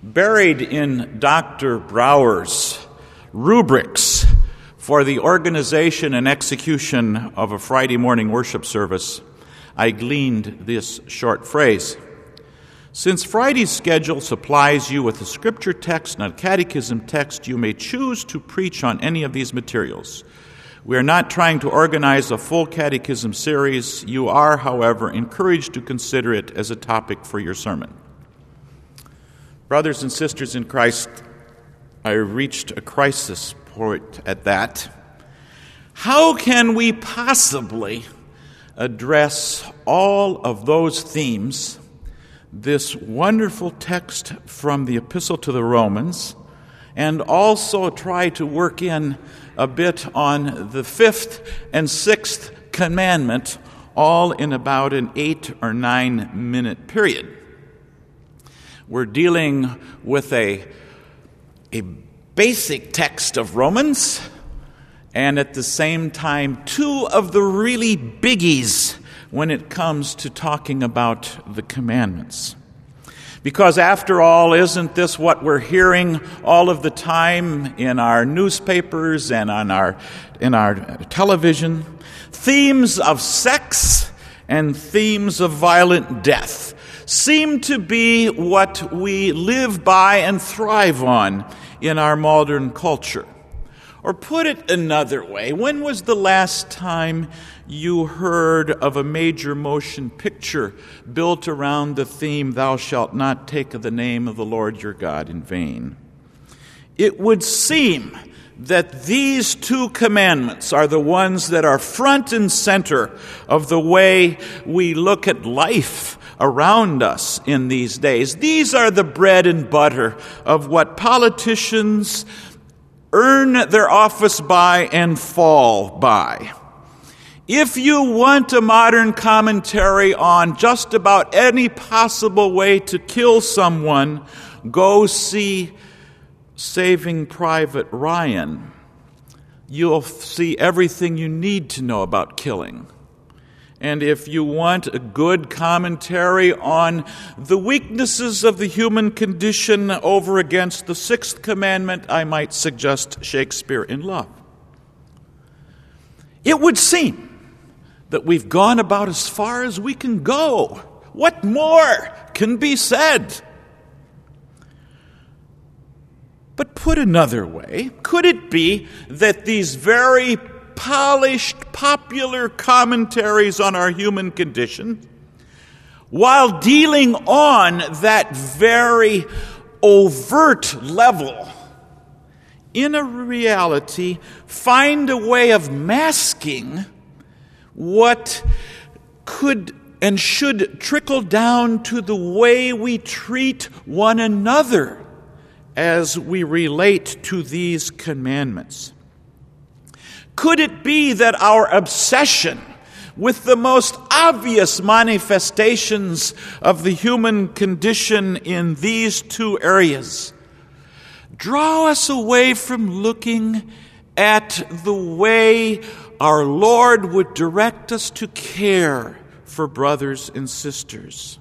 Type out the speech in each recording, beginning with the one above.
Buried in Dr. Brower's rubrics for the organization and execution of a Friday morning worship service, I gleaned this short phrase. Since Friday's schedule supplies you with a scripture text and a catechism text, you may choose to preach on any of these materials. We are not trying to organize a full catechism series. You are, however, encouraged to consider it as a topic for your sermon. Brothers and sisters in Christ, I reached a crisis point at that. How can we possibly address all of those themes, this wonderful text from the Epistle to the Romans, and also try to work in a bit on the 5th and 6th commandment, all in about an 8 or 9 minute period? We're dealing with a basic text of Romans, and at the same time, two of the really biggies when it comes to talking about the commandments. Because after all, isn't this what we're hearing all of the time in our newspapers and in our television? Themes of sex and themes of violent death seem to be what we live by and thrive on in our modern culture. Or put it another way, when was the last time you heard of a major motion picture built around the theme, "Thou shalt not take the name of the Lord your God in vain"? It would seem that these two commandments are the ones that are front and center of the way we look at life around us in these days. These are the bread and butter of what politicians earn their office by and fall by. If you want a modern commentary on just about any possible way to kill someone, go see Saving Private Ryan. You'll see everything you need to know about killing. And if you want a good commentary on the weaknesses of the human condition over against the 6th commandment, I might suggest Shakespeare in Love. It would seem that we've gone about as far as we can go. What more can be said? But put another way, could it be that these very polished, popular commentaries on our human condition, while dealing on that very overt level, in a reality, find a way of masking what could and should trickle down to the way we treat one another as we relate to these commandments? Could it be that our obsession with the most obvious manifestations of the human condition in these two areas draw us away from looking at the way our Lord would direct us to care for brothers and sisters?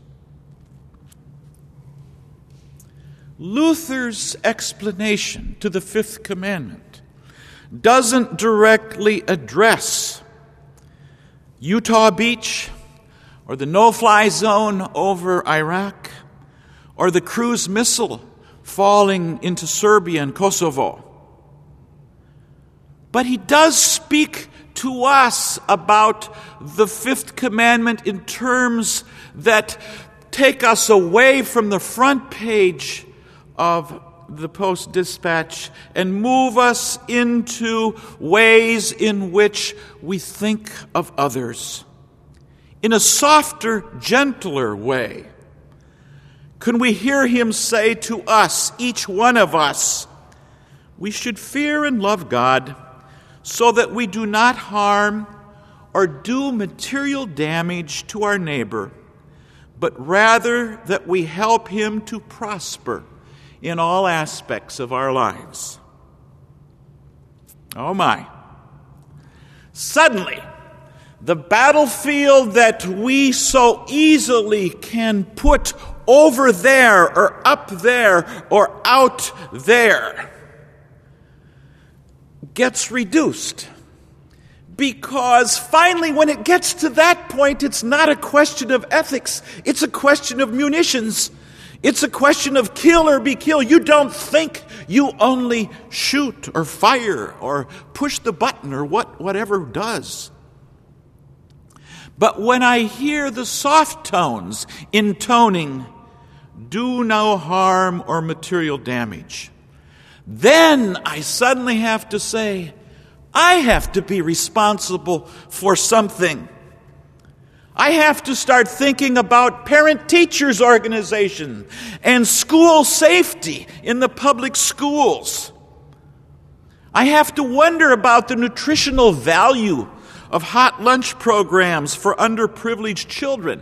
Luther's explanation to the 5th commandment doesn't directly address Utah Beach or the no-fly zone over Iraq or the cruise missile falling into Serbia and Kosovo. But he does speak to us about the 5th commandment in terms that take us away from the front page of the Post-Dispatch and move us into ways in which we think of others in a softer, gentler way. Can we hear him say to us, each one of us, we should fear and love God so that we do not harm or do material damage to our neighbor, but rather that we help him to prosper in all aspects of our lives. Oh my. Suddenly, the battlefield that we so easily can put over there or up there or out there gets reduced. Because finally, when it gets to that point, it's not a question of ethics. It's a question of munitions. It's a question of kill or be killed. You don't think, you only shoot or fire or push the button or whatever does. But when I hear the soft tones intoning, do no harm or material damage, then I suddenly have to say, I have to be responsible for something. I have to start thinking about parent-teachers organization and school safety in the public schools. I have to wonder about the nutritional value of hot lunch programs for underprivileged children.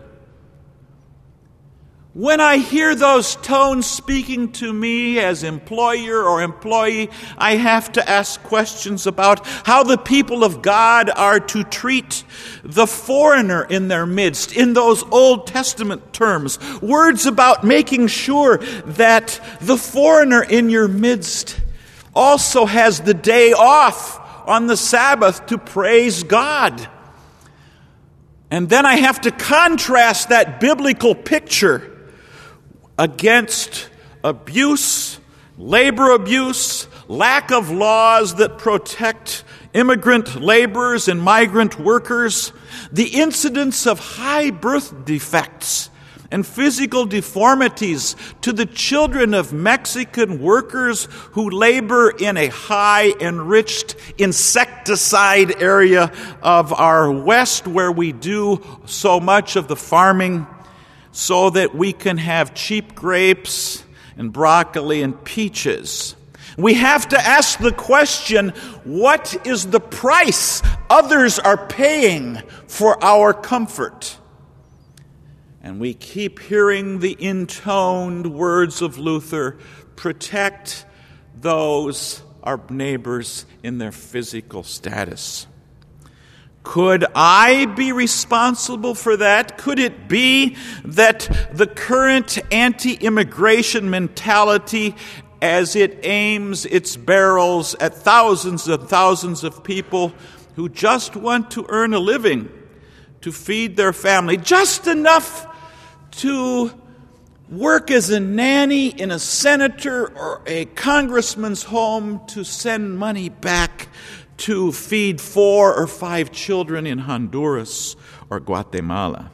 When I hear those tones speaking to me as employer or employee, I have to ask questions about how the people of God are to treat the foreigner in their midst, in those Old Testament terms. Words about making sure that the foreigner in your midst also has the day off on the Sabbath to praise God. And then I have to contrast that biblical picture against abuse, labor abuse, lack of laws that protect immigrant laborers and migrant workers, the incidence of high birth defects and physical deformities to the children of Mexican workers who labor in a high enriched insecticide area of our West, where we do so much of the farming so that we can have cheap grapes and broccoli and peaches. We have to ask the question, what is the price others are paying for our comfort? And we keep hearing the intoned words of Luther, protect those, our neighbors, in their physical status. Could I be responsible for that? Could it be that the current anti-immigration mentality, as it aims its barrels at thousands and thousands of people who just want to earn a living, to feed their family, just enough to work as a nanny in a senator or a congressman's home to send money back to feed 4 or 5 children in Honduras or Guatemala?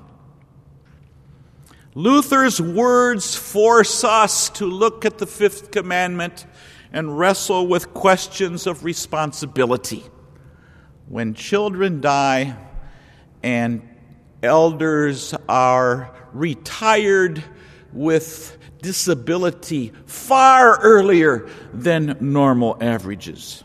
Luther's words force us to look at the fifth commandment and wrestle with questions of responsibility. When children die and elders are retired with disability far earlier than normal averages.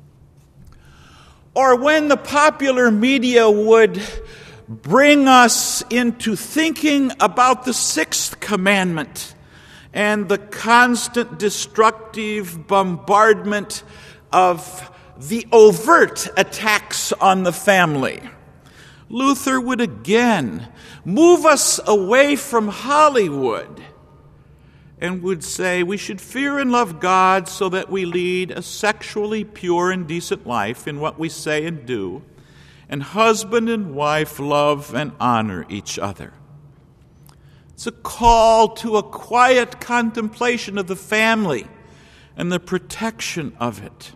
Or when the popular media would bring us into thinking about the sixth commandment and the constant destructive bombardment of the overt attacks on the family. Luther would again move us away from Hollywood and would say we should fear and love God so that we lead a sexually pure and decent life in what we say and do, and husband and wife love and honor each other. It's a call to a quiet contemplation of the family and the protection of it.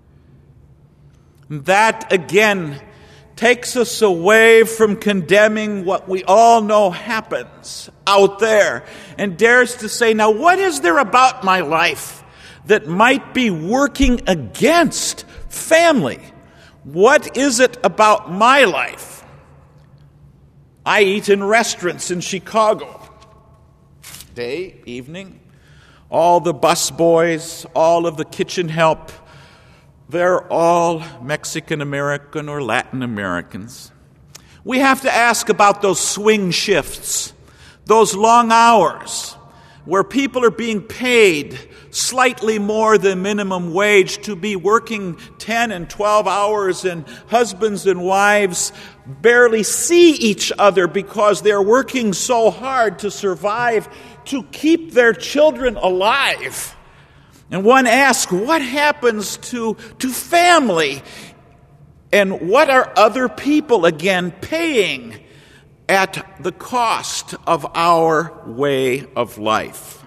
And that, again, takes us away from condemning what we all know happens out there and dares to say, now what is there about my life that might be working against family? What is it about my life? I eat in restaurants in Chicago. Day, evening, all the bus boys, all of the kitchen help, they're all Mexican American or Latin Americans. We have to ask about those swing shifts, those long hours where people are being paid slightly more than minimum wage to be working 10 and 12 hours, and husbands and wives barely see each other because they're working so hard to survive to keep their children alive. And one asks, what happens to family? And what are other people, again, paying at the cost of our way of life?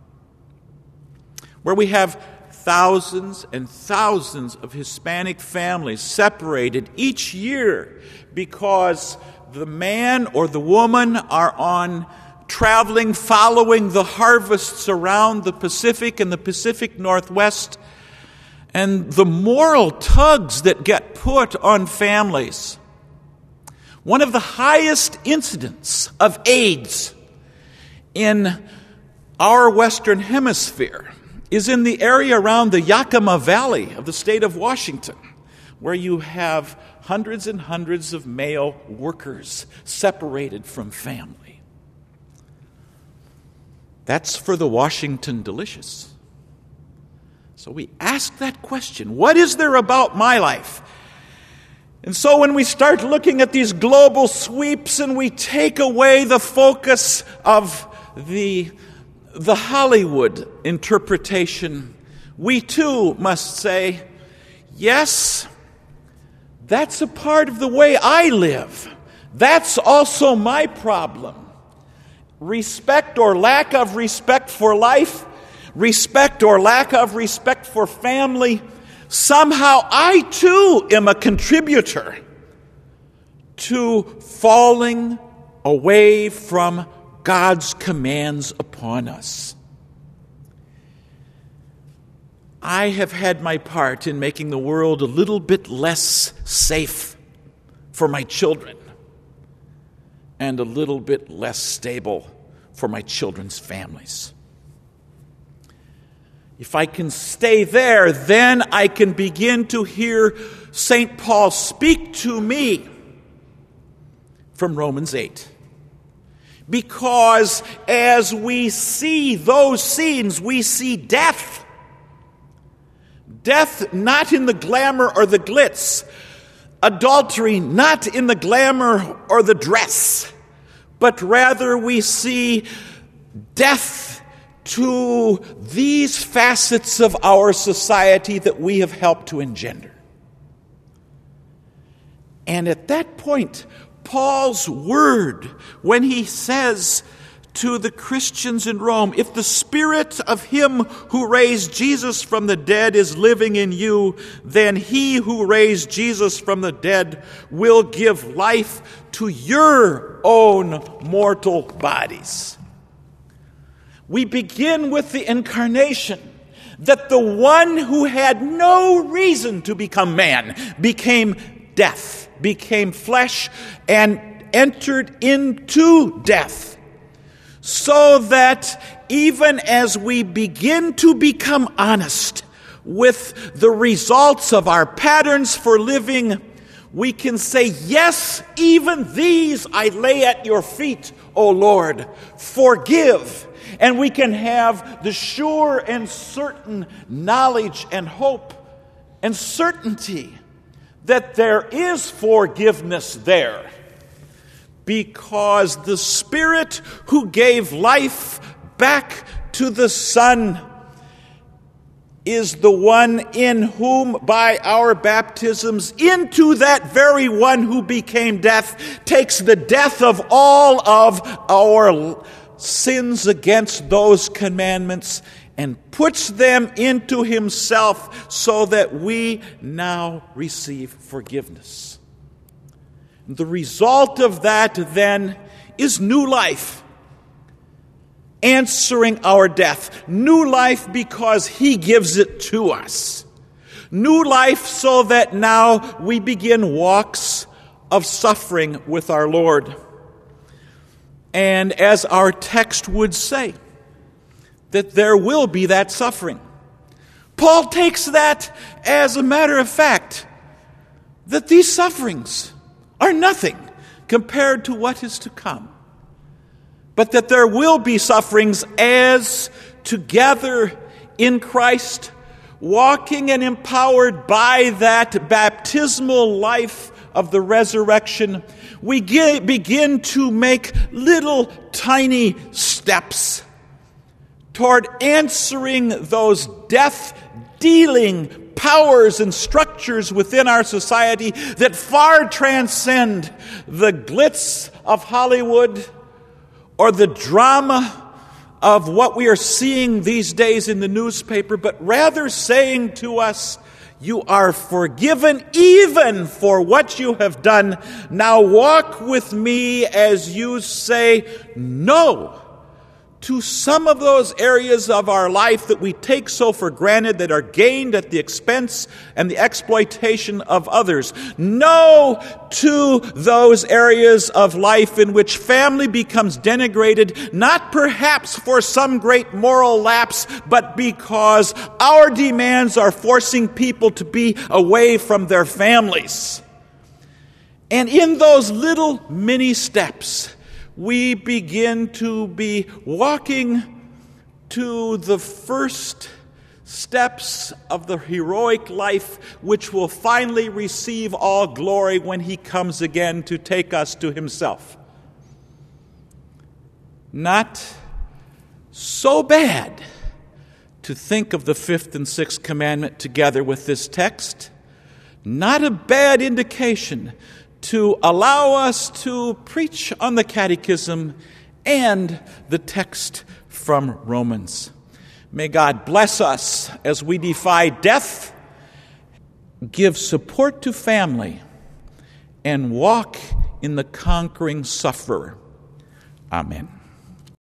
Where we have thousands and thousands of Hispanic families separated each year because the man or the woman are on traveling, following the harvests around the Pacific and the Pacific Northwest, and the moral tugs that get put on families. One of the highest incidents of AIDS in our Western Hemisphere is in the area around the Yakima Valley of the state of Washington, where you have hundreds and hundreds of male workers separated from family. That's for the Washington delicious. So we ask that question, what is there about my life? And so when we start looking at these global sweeps and we take away the focus of the Hollywood interpretation, we too must say, yes, that's a part of the way I live. That's also my problem. Respect or lack of respect for life, respect or lack of respect for family, somehow I too am a contributor to falling away from God's commands upon us. I have had my part in making the world a little bit less safe for my children and a little bit less stable for my children's families. If I can stay there, then I can begin to hear St. Paul speak to me from Romans 8. Because as we see those scenes, we see death. Death not in the glamour or the glitz. Adultery not in the glamour or the dress. But rather we see death to these facets of our society that we have helped to engender. And at that point, Paul's word, when he says to the Christians in Rome, if the spirit of him who raised Jesus from the dead is living in you, then he who raised Jesus from the dead will give life to your own mortal bodies. We begin with the incarnation, that the one who had no reason to become man became death, became flesh, and entered into death. So that even as we begin to become honest with the results of our patterns for living, we can say, yes, even these I lay at your feet, O Lord, forgive. And we can have the sure and certain knowledge and hope and certainty that there is forgiveness there. Because the Spirit who gave life back to the Son is the one in whom, by our baptisms, into that very one who became death, takes the death of all of our sins against those commandments and puts them into himself so that we now receive forgiveness. The result of that, then, is new life, answering our death. New life because he gives it to us. New life so that now we begin walks of suffering with our Lord. And as our text would say, that there will be that suffering. Paul takes that as a matter of fact, that these sufferings are nothing compared to what is to come. But that there will be sufferings as together in Christ, walking and empowered by that baptismal life of the resurrection, we begin to make little tiny steps toward answering those death-dealing powers and structures within our society that far transcend the glitz of Hollywood or the drama of what we are seeing these days in the newspaper, but rather saying to us, you are forgiven even for what you have done. Now walk with me as you say no to some of those areas of our life that we take so for granted, that are gained at the expense and the exploitation of others. No to those areas of life in which family becomes denigrated, not perhaps for some great moral lapse, but because our demands are forcing people to be away from their families. And in those little mini steps, we begin to be walking to the first steps of the heroic life, which will finally receive all glory when he comes again to take us to himself. Not so bad to think of the fifth and sixth commandment together with this text. Not a bad indication to allow us to preach on the Catechism and the text from Romans. May God bless us as we defy death, give support to family, and walk in the conquering sufferer. Amen.